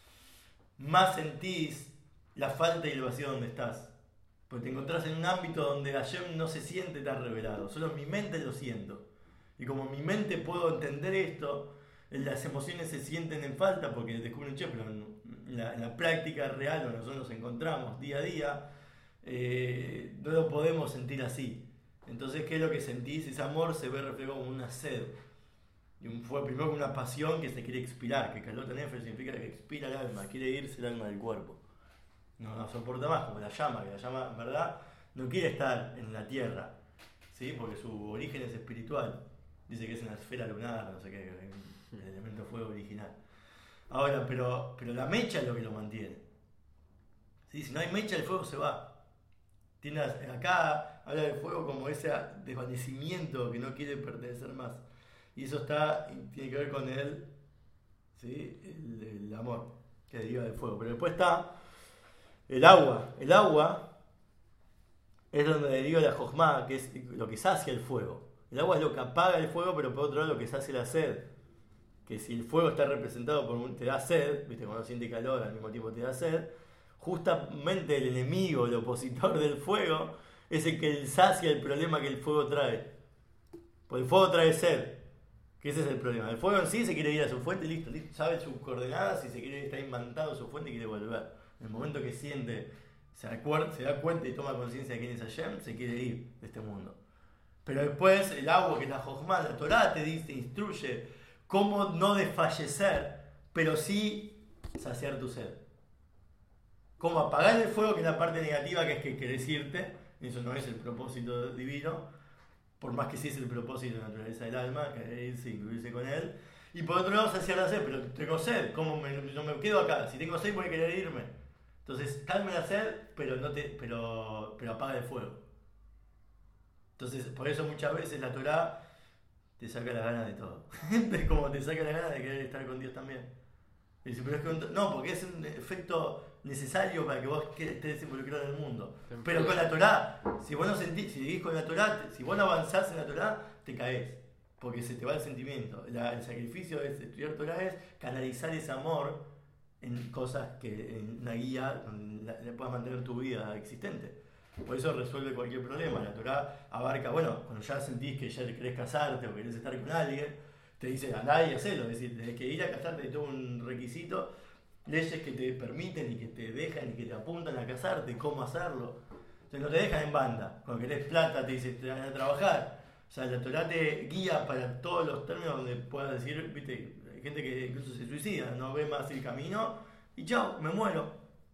más sentís la falta y el vacío donde estás. Porque te encontrás en un ámbito donde Hashem no se siente tan revelado, solo en mi mente lo siento. Y como en mi mente puedo entender esto, las emociones se sienten en falta porque descubren, che, pero en la, en la práctica real donde nosotros nos encontramos día a día, eh, no lo podemos sentir así. Entonces, ¿qué es lo que sentís? Ese amor se ve reflejado como una sed. Y un, fue primero como una pasión que se quiere expirar, que Kalot Nefesh significa que expira el alma, quiere irse el alma del cuerpo. No, no soporta más, como la llama, que la llama, en verdad, no quiere estar en la tierra, ¿sí?, porque su origen es espiritual. Dice que es una esfera lunar, no sé qué, el elemento fuego original. Ahora, pero, pero la mecha es lo que lo mantiene. ¿Sí? Si no hay mecha, el fuego se va. Tiene, acá habla del fuego como ese desvanecimiento que no quiere pertenecer más. Y eso está, tiene que ver con el, ¿sí?, el, el amor que deriva del fuego. Pero después está el agua. El agua es donde deriva la Jochma, que es lo que sacia el fuego. El agua es lo que apaga el fuego, pero por otro lado lo que sacia la sed. Que si el fuego está representado por un, te da sed, ¿viste? Cuando siente calor al mismo tiempo te da sed, justamente el enemigo, el opositor del fuego, es el que sacia el problema que el fuego trae. Porque el fuego trae sed, que ese es el problema. El fuego en sí se quiere ir a su fuente, listo, listo, sabe sus coordenadas y se quiere estar imantado a su fuente y quiere volver. En el momento que siente, se, acuerda, se da cuenta y toma conciencia de quién es Hashem, se quiere ir de este mundo. Pero después el agua, que es la Jochma, la Torah te dice, te instruye cómo no desfallecer, pero sí saciar tu sed. Cómo apagar el fuego, que es la parte negativa, que es que querés irte. Eso no es el propósito divino, por más que sí es el propósito de la naturaleza del alma, querer irse, incluirse con él. Y por otro lado saciar la sed, pero tengo sed, ¿cómo me, yo me quedo acá? Si tengo sed voy a querer irme. Entonces calme la sed, pero, no te, pero, pero apaga el fuego. Entonces, por eso muchas veces la Torah te saca la gana de todo. Es como te saca la gana de querer estar con Dios también. Y dice, pero es que un, no, porque es un efecto necesario para que vos estés involucrado en el mundo. Pero con la Torah, si vos no sentís, si seguís con la Torah, si vos no avanzás en la Torah, te caes. Porque se te va el sentimiento. La, el sacrificio de estudiar Torah es canalizar ese amor en cosas que en una guía le puedas mantener tu vida existente. Por eso resuelve cualquier problema. La Torah abarca, bueno, cuando ya sentís que ya querés casarte o querés estar con alguien, te dice andá y hacelo. Es decir, desde que ir a casarte es todo un requisito, leyes que te permiten y que te dejan y que te apuntan a casarte, cómo hacerlo. Entonces no te dejan en banda. Cuando querés plata te dicen te van a trabajar. O sea, la Torá te guía para todos los términos donde puedas decir, viste, hay gente que incluso se suicida, no ve más el camino y chao, me muero.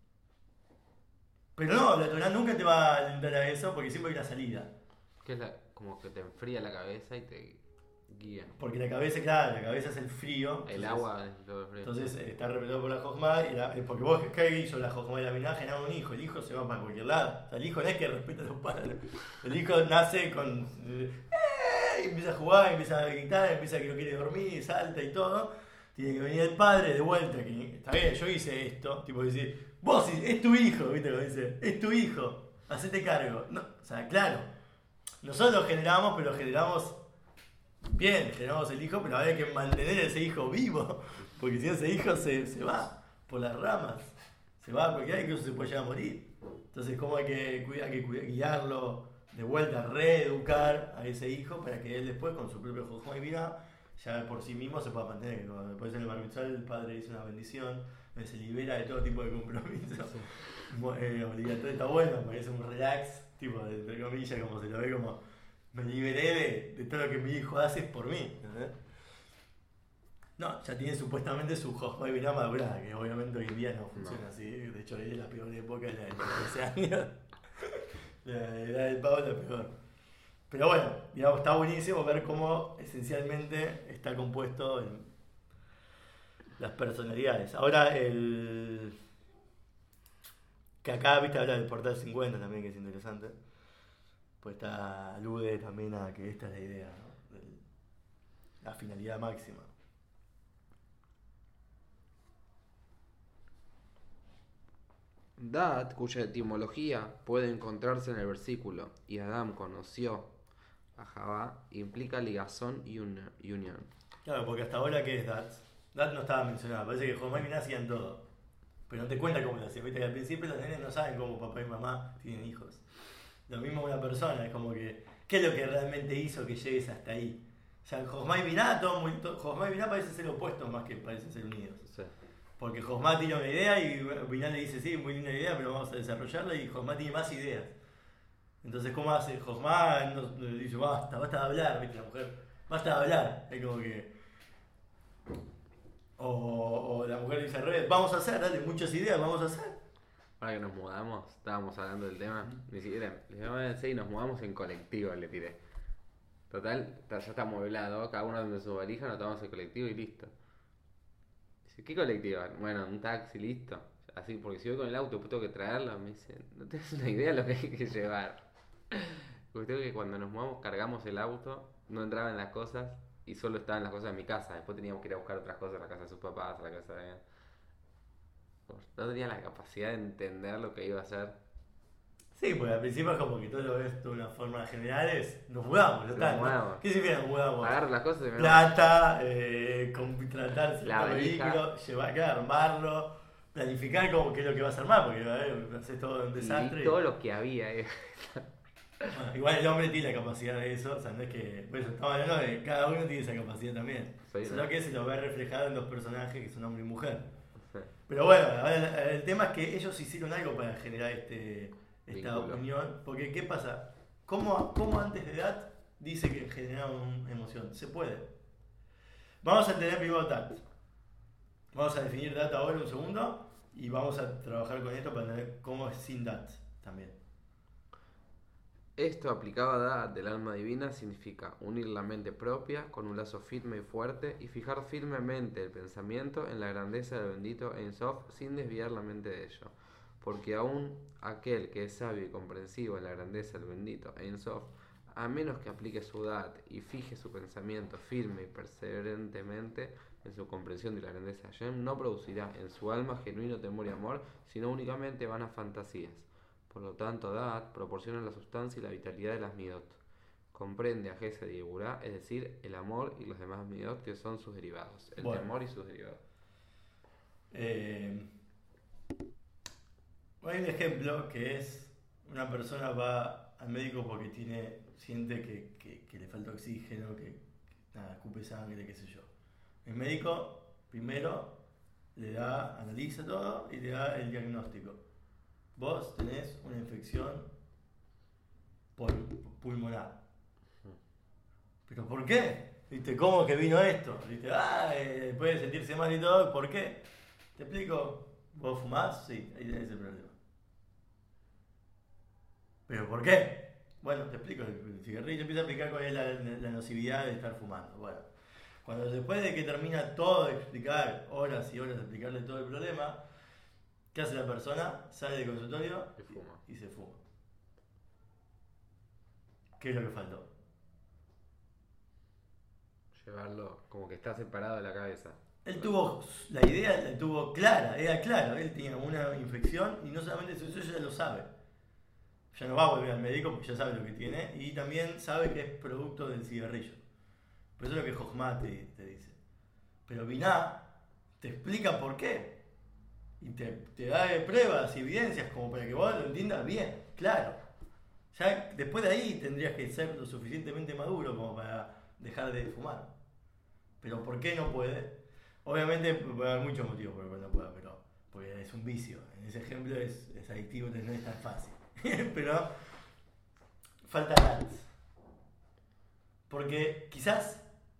Pero no, la Torá nunca te va a alentar a eso porque siempre hay una salida. Que es la, como que te enfría la cabeza y te guía. Porque la cabeza, claro, la cabeza es el frío. El entonces, agua es lo frío. Entonces está representado por la Jojma. Y la, porque vos, ¿qué hizo la Jojma y la Binah? Generaron un hijo. El hijo se va para cualquier lado. O sea, el hijo no es que respeta a los padres. El hijo nace con. Eh, y empieza a jugar, empieza a gritar, empieza a que no quiere dormir, salta y todo. Tiene que venir el padre de vuelta. Que está bien, yo hice esto. Tipo, decir, vos es tu hijo, ¿viste? Como dice, es tu hijo. Hacete cargo. No, o sea, claro. Nosotros lo generamos, pero lo generamos. Bien, generamos el hijo, pero hay que mantener a ese hijo vivo, porque si ese hijo se, se va por las ramas, se va porque hay incluso se puede llegar a morir. Entonces, ¿cómo hay que, hay que guiarlo de vuelta, reeducar a ese hijo para que él después, con su propio Jojma y Binah, ya por sí mismo se pueda mantener? Después en el Bar Mitzvah el padre dice una bendición, donde se libera de todo tipo de compromiso. Sí. Eh, obligatorio, está bueno, parece un relax, tipo, entre comillas, como se lo ve como. Me liberé de, de todo lo que mi hijo hace por mí, ¿entendés? No, ya tiene supuestamente su Jojma y Binah madurada, que obviamente hoy en día no funciona no. así. De hecho, es la peor época, la de los trece años. La edad del pavo es la peor. Pero bueno, digamos, está buenísimo ver cómo esencialmente está compuesto en las personalidades. Ahora, el. Que acá, viste, habla del portal cincuenta también, que es interesante. Pues está, alude también a que esta es la idea, ¿no? La finalidad máxima. Dat, cuya etimología puede encontrarse en el versículo y Adán conoció a Javá, implica ligazón y una unión. Claro, porque hasta ahora, ¿qué es Dat? Dat no estaba mencionado, parece que Jojma y Binah hacían todo. Pero no te cuenta cómo lo hacían, viste que al principio los nenes no saben cómo papá y mamá tienen hijos. Lo mismo una persona, es como que, ¿qué es lo que realmente hizo que llegues hasta ahí? O sea, Jojma y Binah, todo muy, todo, Jojma y Binah parecen ser opuestos más que parecen ser unidos. Sí. Porque Jojma tiene una idea y Binah le dice, sí, muy linda idea, pero vamos a desarrollarla, y Jojma tiene más ideas. Entonces, ¿cómo hace? Jojma nos, nos dice, basta, basta de hablar, ¿viste? La mujer, basta de hablar. Es como que... O, o la mujer dice al revés, vamos a hacer, dale, muchas ideas, vamos a hacer. Ahora que nos mudamos, estábamos hablando del tema, ni siquiera, les vamos a decir, nos mudamos en colectivo, le tiré. Total, ya está amueblado, cada uno de su valija, nos tomamos el colectivo y listo. Dice, ¿qué colectivo? Bueno, un taxi, listo. Así, porque si voy con el auto, pues tengo que traerlo, me dicen, no tienes una idea de lo que hay que llevar. Porque tengo que cuando nos mudamos cargamos el auto, no entraban las cosas y solo estaban las cosas en mi casa. Después teníamos que ir a buscar otras cosas a la casa de sus papás, a la casa de... No tenía la capacidad de entender lo que iba a hacer. Sí, porque al principio es como que todo lo ves de una forma general, es nos mudamos, ¿no? Nos mudamos. ¿Qué significa nos mudamos? Agarrar las cosas y me Plata, eh, contratar la vehículo, llevar, claro, armarlo, planificar como qué es lo que vas a armar, porque eh, haces todo un desastre. Y todo lo que había. Eh. Bueno, igual el hombre tiene la capacidad de eso, o sea, no es que. Pues estamos hablando de cada uno tiene esa capacidad también. Sí, solo ¿no? que se lo ve reflejado en dos personajes que son hombre y mujer. Sí. Pero bueno, ahora el tema es que ellos hicieron algo para generar este, esta Vínculo. Opinión. Porque, ¿qué pasa? ¿Cómo, cómo antes de edad dice que generaron una emoción? Se puede. Vamos a entender primero Dat. Vamos a definir Dat ahora un segundo y vamos a trabajar con esto para entender cómo es sin Dat también. Esto aplicado a Dat del alma divina significa unir la mente propia con un lazo firme y fuerte y fijar firmemente el pensamiento en la grandeza del bendito Ein Sof sin desviar la mente de ello. Porque aún aquel que es sabio y comprensivo en la grandeza del bendito Ein Sof, a menos que aplique su Dat y fije su pensamiento firme y perseverantemente en su comprensión de la grandeza de Hashem, no producirá en su alma genuino temor y amor, sino únicamente vanas fantasías. Por lo tanto, Dat proporciona la sustancia y la vitalidad de las midot. Comprende a Gesed y Geburá, es decir, el amor y los demás midot que son sus derivados. El bueno, temor y sus derivados. Eh, hay un ejemplo que es una persona va al médico porque tiene siente que, que, que le falta oxígeno, que, que nada, escupe sangre, qué sé yo. El médico primero le da, analiza todo y le da el diagnóstico. Vos tenés una infección pulmonar. ¿Pero por qué? ¿Viste? ¿Cómo que vino esto? ¿Viste? Ah, eh, puede sentirse mal y todo. ¿Por qué? ¿Te explico? ¿Vos fumás? Sí, ahí tenés el problema. ¿Pero por qué? Bueno, te explico. El cigarrillo empieza a explicar cuál es la, la nocividad de estar fumando. Bueno, cuando después de que termina todo de explicar, horas y horas de explicarle todo el problema, ¿qué hace la persona? Sale del consultorio Y fuma. y, y se fuma. ¿Qué es lo que faltó? Llevarlo como que está separado de la cabeza. Él tuvo, la idea la tuvo clara, era claro, él tenía una infección y no solamente eso, eso ya lo sabe. Ya no va a volver al médico porque ya sabe lo que tiene y también sabe que es producto del cigarrillo. Pero eso es lo que Jochma te, te dice. Pero Binah te explica por qué. Y te, te da pruebas y evidencias como para que vos lo entiendas bien, claro. Ya después de ahí tendrías que ser lo suficientemente maduro como para dejar de fumar. Pero ¿por qué no puede? Obviamente puede haber muchos motivos por los que no pueda, pero porque es un vicio. En ese ejemplo es, es adictivo, no es tan fácil. Pero falta ganas. Porque quizás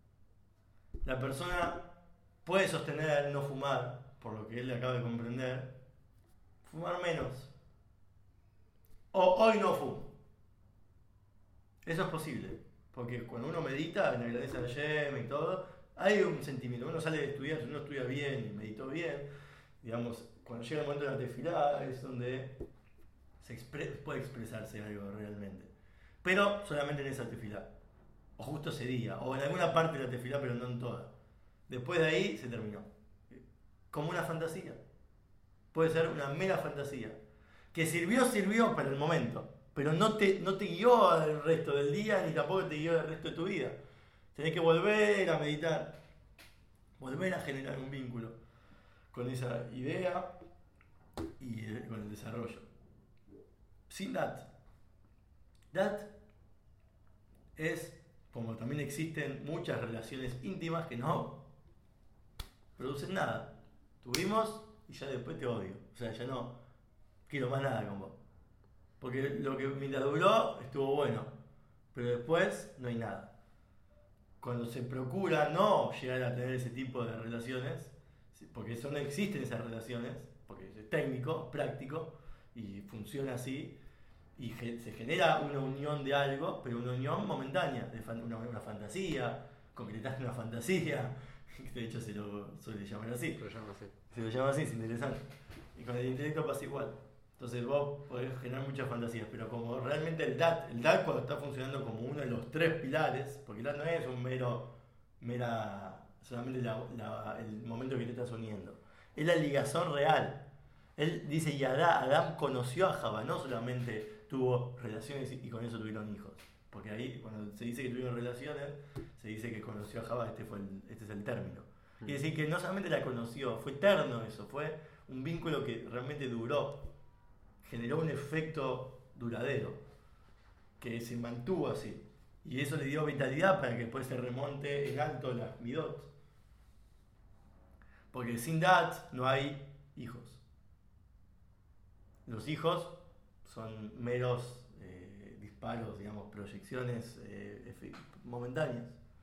la persona puede sostener no fumar, por lo que él acaba de comprender, fumar menos. O hoy no fumo. Eso es posible. Porque cuando uno medita, en agradece a Yem y todo, hay un sentimiento. Uno sale de estudiar, si uno estudia bien y meditó bien, digamos, cuando llega el momento de la tefilá es donde se expre- puede expresarse algo realmente. Pero solamente en esa tefilá. O justo ese día. O en alguna parte de la tefilá, pero no en toda. Después de ahí se terminó. Como una fantasía. Puede ser una mera fantasía. Que sirvió, sirvió para el momento. Pero no te, no te guió el resto del día, ni tampoco te guió el resto de tu vida. Tenés que volver a meditar. Volver a generar un vínculo con esa idea y con el desarrollo. Sin dat. Dat es, como también existen muchas relaciones íntimas que no producen nada. Tuvimos y ya después te odio. O sea, ya no quiero más nada con vos. Porque lo que mientras duró estuvo bueno, pero después no hay nada. Cuando se procura no llegar a tener ese tipo de relaciones, porque eso no existen esas relaciones, porque es técnico, práctico y funciona así, y se genera una unión de algo, pero una unión momentánea, de fan, una, una fantasía, concretar una fantasía, de hecho se lo suele llamar así. Lo llamo así. Se lo llama así, es interesante. Y con el intelecto pasa igual. Entonces vos podés generar muchas fantasías, pero como realmente el D A T, el D A T cuando está funcionando como uno de los tres pilares, porque el D A T no es un mero, mera, solamente la, la, el momento que te estás uniendo, es la ligación real. Él dice, y Adán, Adán conoció a Java, no solamente tuvo relaciones y con eso tuvieron hijos. Porque ahí, cuando se dice que tuvieron relaciones, se dice que conoció a Java, este, fue el, este es el término. Quiere decir que no solamente la conoció, fue eterno eso, fue un vínculo que realmente duró. Generó un efecto duradero que se mantuvo así y eso le dio vitalidad para que después se remonte en alto las midot, porque sin dat no hay hijos. Los hijos son meros eh, disparos, digamos, proyecciones eh, momentáneas.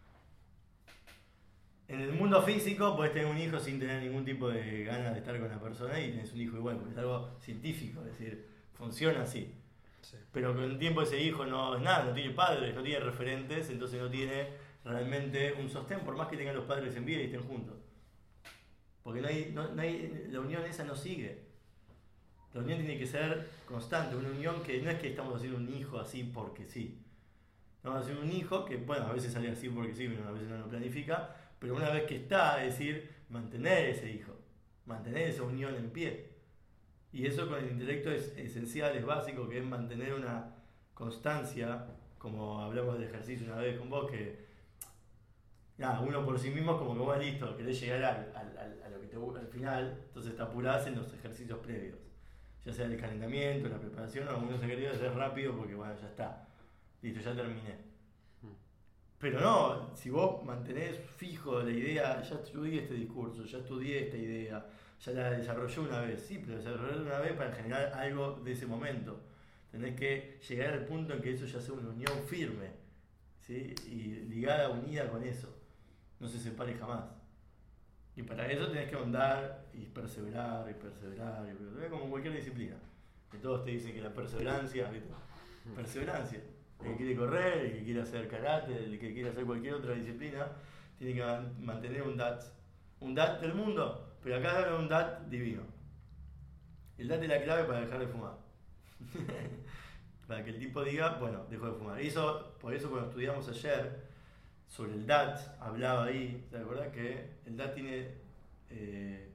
En el mundo físico puedes tener un hijo sin tener ningún tipo de ganas de estar con la persona y tenés un hijo igual, porque es algo científico, es decir, funciona así. Sí. Pero con el tiempo ese hijo no es nada, no tiene padres, no tiene referentes, entonces no tiene realmente un sostén, por más que tengan los padres en vida y estén juntos. Porque no hay, no, no hay, la unión esa no sigue. La unión tiene que ser constante, una unión que no es que estamos haciendo un hijo así porque sí. Estamos haciendo un hijo que, bueno, a veces sale así porque sí, pero a veces no lo planifica. Pero una vez que está, es decir, mantener ese hijo, mantener esa unión en pie. Y eso con el intelecto es esencial, es básico, que es mantener una constancia, como hablamos del ejercicio una vez con vos, que nada, uno por sí mismo como que vos listo, querés llegar al, al, al, a lo que te, al final, entonces te apurás en los ejercicios previos. Ya sea el calentamiento, la preparación, o algunos ejercicios hacer rápido porque bueno, ya está, listo, ya terminé. Pero no, si vos mantenés fijo la idea, ya estudié este discurso, ya estudié esta idea, ya la desarrollé una vez, sí, pero desarrollé una vez para generar algo de ese momento. Tenés que llegar al punto en que eso ya sea una unión firme, ¿sí? Y ligada, unida con eso. No se separe jamás. Y para eso tenés que andar y perseverar y perseverar y perseverar, como cualquier disciplina. Que todos te dicen que la perseverancia, ¿viste? Perseverancia. El que quiere correr, el que quiere hacer karate, el que quiere hacer cualquier otra disciplina, tiene que mantener un D A T. Un D A T del mundo, pero acá habla un D A T divino. El D A T es la clave para dejar de fumar. Para que el tipo diga, bueno, dejo de fumar. Y eso, por eso cuando estudiamos ayer sobre el D A T, hablaba ahí, ¿te acuerdas? Que el D A T tiene eh,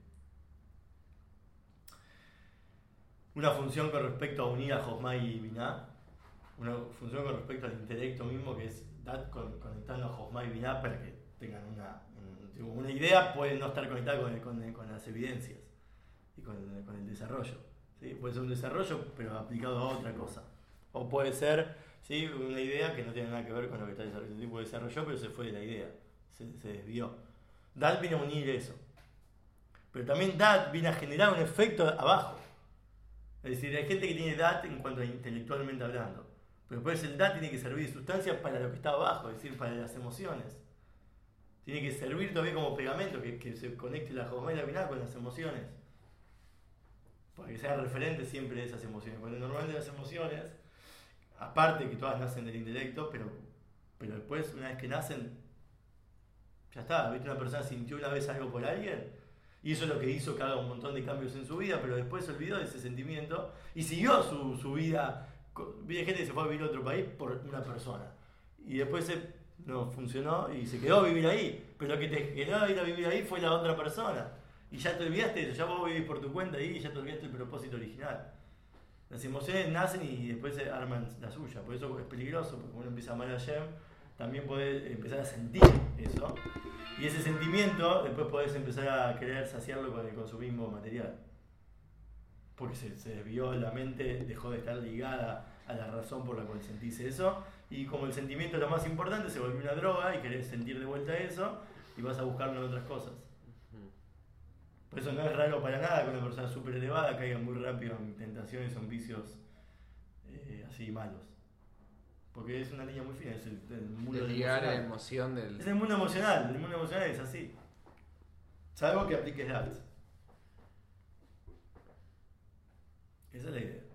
una función con respecto a unir a Jochma y Binah, una función con respecto al intelecto mismo, que es D A T con, conectando a Jochma y Binah para que tengan una, un, una idea, puede no estar conectada con, con, con las evidencias y con, con el desarrollo. ¿Sí? Puede ser un desarrollo, pero aplicado a otra cosa. O puede ser, ¿sí?, una idea que no tiene nada que ver con lo que está desarrollando. El tipo desarrolló, pero se fue de la idea, se, se desvió. D A T viene a unir eso. Pero también D A T viene a generar un efecto abajo. Es decir, hay gente que tiene D A T en cuanto a intelectualmente hablando. Pero después el D A T tiene que servir de sustancia para lo que está abajo, es decir, para las emociones. Tiene que servir todavía como pegamento, que, que se conecte la Jochma y la Binah con las emociones. Para que sea referente siempre de esas emociones. Porque normalmente las emociones, aparte que todas nacen del intelecto, pero, pero después, una vez que nacen, ya está. ¿Viste? Una persona sintió una vez algo por alguien, y eso es lo que hizo que haga un montón de cambios en su vida, pero después se olvidó de ese sentimiento y siguió su, su vida. Vi gente que se fue a vivir a otro país por una persona. Y después se, no funcionó y se quedó a vivir ahí. Pero lo que te quedó ir a vivir ahí fue la otra persona. Y ya te olvidaste de eso, ya vos vivís por tu cuenta ahí y ya te olvidaste el propósito original. Las emociones nacen y después se arman la suya. Por eso es peligroso, porque uno empieza a amar a Hashem, también podés empezar a sentir eso. Y ese sentimiento después podés empezar a querer saciarlo con el consumismo material. Porque se, se desvió la mente, dejó de estar ligada a la razón por la cual sentís eso. Y como el sentimiento es lo más importante, se volvió una droga y querés sentir de vuelta eso y vas a buscarlo en otras cosas. Por eso no es raro para nada que una persona súper elevada caiga muy rápido en tentaciones o en vicios eh, así malos. Porque es una línea muy fina, es el, el mundo de ligar la emoción del... Es el mundo emocional, el mundo emocional es así. Salvo que apliques D A T. Esa es la idea.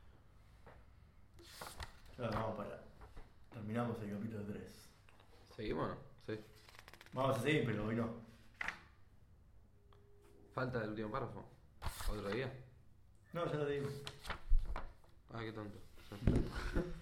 Ya vamos para... Terminamos el capítulo tres. ¿Seguimos? Sí. Vamos a seguir, pero hoy no. Falta del último párrafo. ¿Otro día? No, ya lo dimos. Ah, qué tonto.